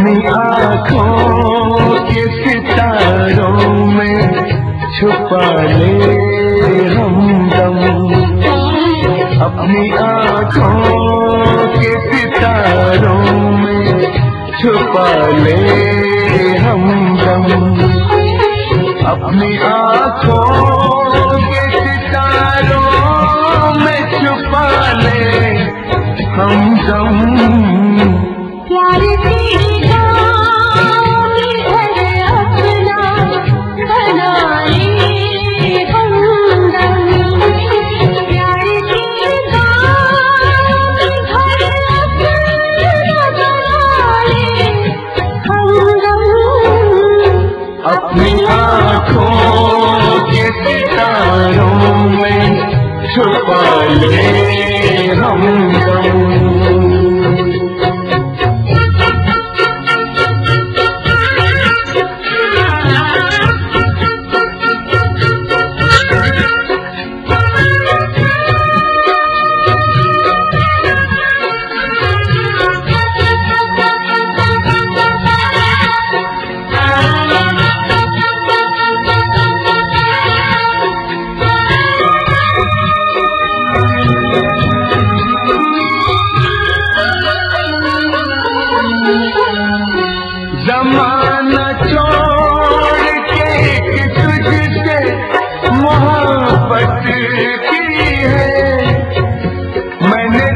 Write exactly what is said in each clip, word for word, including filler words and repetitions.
अपनी आँखों के सितारों में छुपा ले हमदम, अपनी आँखों के सितारों में छुपा ले हमदम, अपनी आँखों के सितारों में छुपा ले हमदम। प्यार तेरी गाँव में घर अपना बना ले हमदम, प्यार तेरी गाँव में घर अपना बना ले हमदम। अपनी आँखों के सितारों में छुपा ले हमदम। ज़माना छोड़ के तुझसे मोहब्बत की है, मैंने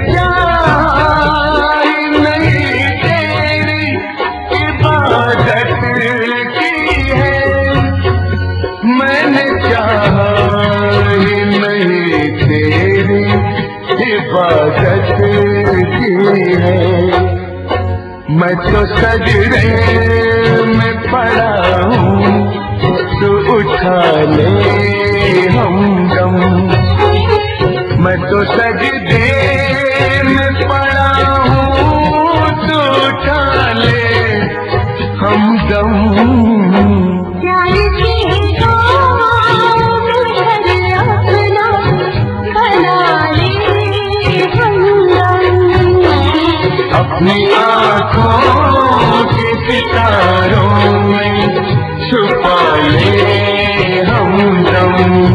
चाही नहीं तेरी इबादत की है, मैंने चाही नहीं तेरी इबादत की है। मैं तो सजदे में पड़ा हूँ, तू उठा ले हमदम, मैं तो सजदे में पड़ा हूँ, तू उठा ले हमदम। प्यार तेरी गाँव में घर अपना बना ले हमदम, अपनी आँखों के सितारों में छुपा ले हमदम।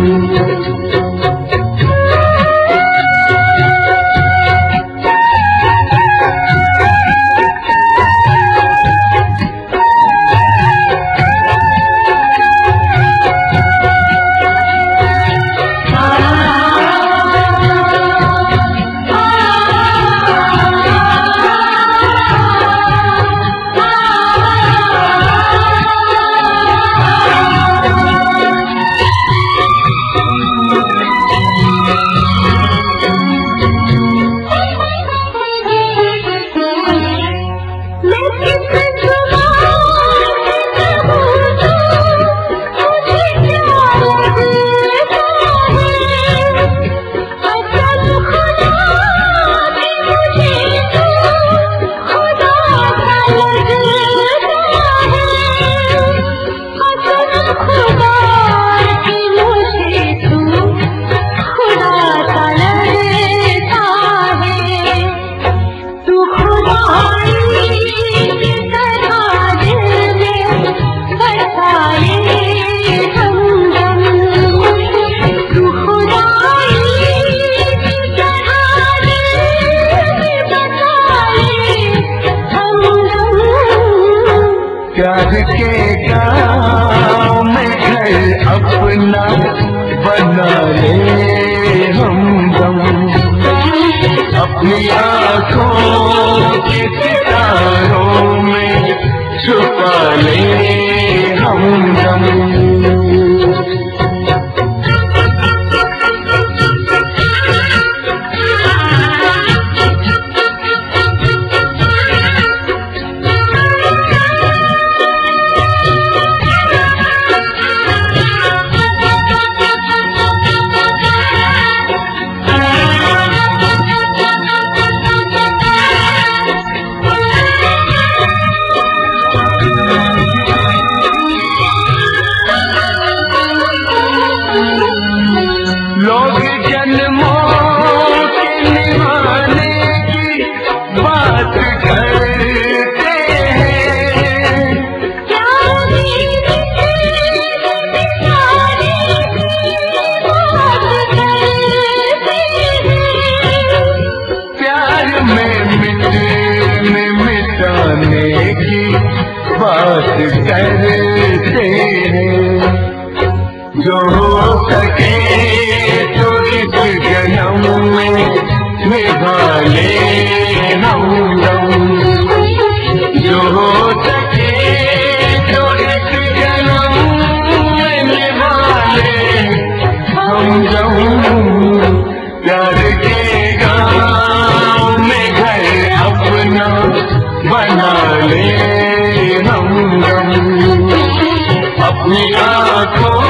प्यार के गाँव में घर अपना बना ले हमदम, अपनी आँखों के सितारों में छुपा ले हमदम। करते हैं। जो हो सके तो इस जन्म में निभा ले हमदम। जो हो सके तो इस जन्म में निभा ले हमदम। प्यार के गाँव में घर अपना बना ले हमदम। अपनी आँखों